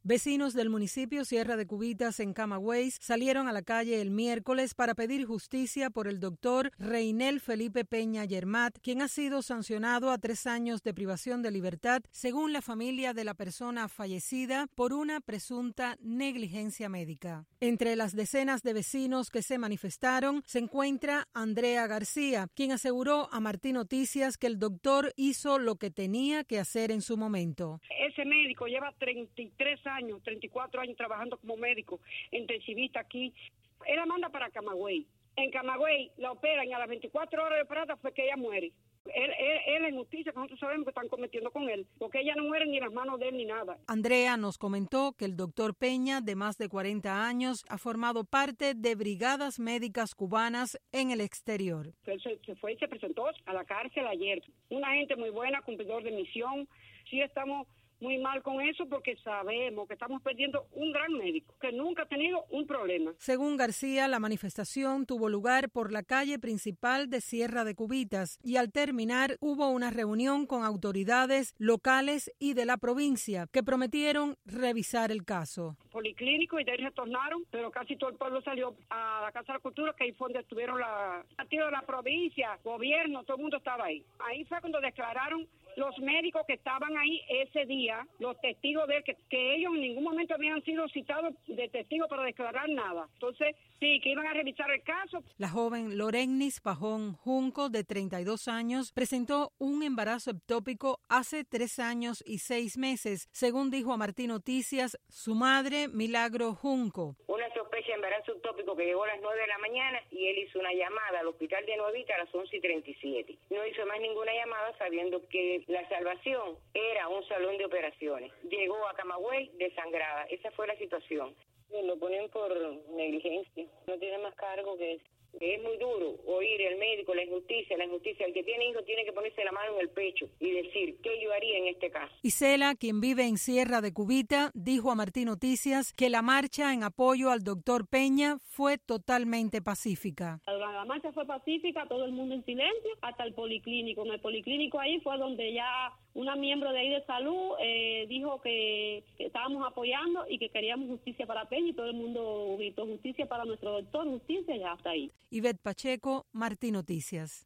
Vecinos del municipio Sierra de Cubitas en Camagüey salieron a la calle el miércoles para pedir justicia por el doctor Reinel Felipe Peña Yermat, quien ha sido sancionado a 3 años de privación de libertad, según la familia de la persona fallecida, por una presunta negligencia médica. Entre las decenas de vecinos que se manifestaron se encuentra Andrea García, quien aseguró a Martín Noticias que el doctor hizo lo que tenía que hacer en su momento. Ese médico lleva 34 años trabajando como médico intensivista aquí. Él la manda para Camagüey. En Camagüey la operan y a las 24 horas de operada fue que ella muere. Él en justicia, que nosotros sabemos que están cometiendo con él, porque ella no muere ni en las manos de él ni nada. Andrea nos comentó que el doctor Peña, de más de 40 años, ha formado parte de brigadas médicas cubanas en el exterior. Él se fue y se presentó a la cárcel ayer. Una gente muy buena, cumplidor de misión. Sí estamos muy mal con eso porque sabemos que estamos perdiendo un gran médico que nunca ha tenido un problema. Según García, la manifestación tuvo lugar por la calle principal de Sierra de Cubitas y al terminar hubo una reunión con autoridades locales y de la provincia que prometieron revisar el caso. Policlínico y de ahí retornaron, pero casi todo el pueblo salió a la Casa de la Cultura, que ahí fue donde estuvieron la provincia, gobierno, todo el mundo estaba ahí. Ahí fue cuando declararon los médicos que estaban ahí ese día, los testigos de él, que ellos en ningún momento habían sido citados de testigos para declarar nada. Entonces, sí, que iban a revisar el caso. La joven Lorennis Pajón Junco, de 32 años, presentó un embarazo ectópico hace 3 años y 6 meses, según dijo a Martín Noticias su madre, Milagro Junco. Una sospecha de embarazo ectópico que llegó a las 9 de la mañana y él hizo una llamada al hospital de Nuevita a las 11:37. No hizo más ninguna llamada sabiendo que la salvación era un salón de operaciones. Llegó a Camagüey desangrada. Esa fue la situación. Lo ponen por negligencia. No tiene más cargo que eso. Es muy duro oír el médico, la injusticia. El que tiene hijos tiene que ponerse la mano en el pecho y decir qué yo haría en este caso. Isela, quien vive en Sierra de Cubita, dijo a Martín Noticias que la marcha en apoyo al doctor Peña fue totalmente pacífica. La marcha fue pacífica, todo el mundo en silencio, hasta el policlínico. En el policlínico ahí fue donde ya una miembro de ahí de salud dijo que estábamos apoyando y que queríamos justicia para Peña y todo el mundo gritó justicia para nuestro doctor, justicia, y hasta ahí. Ivette Pacheco, Martín Noticias.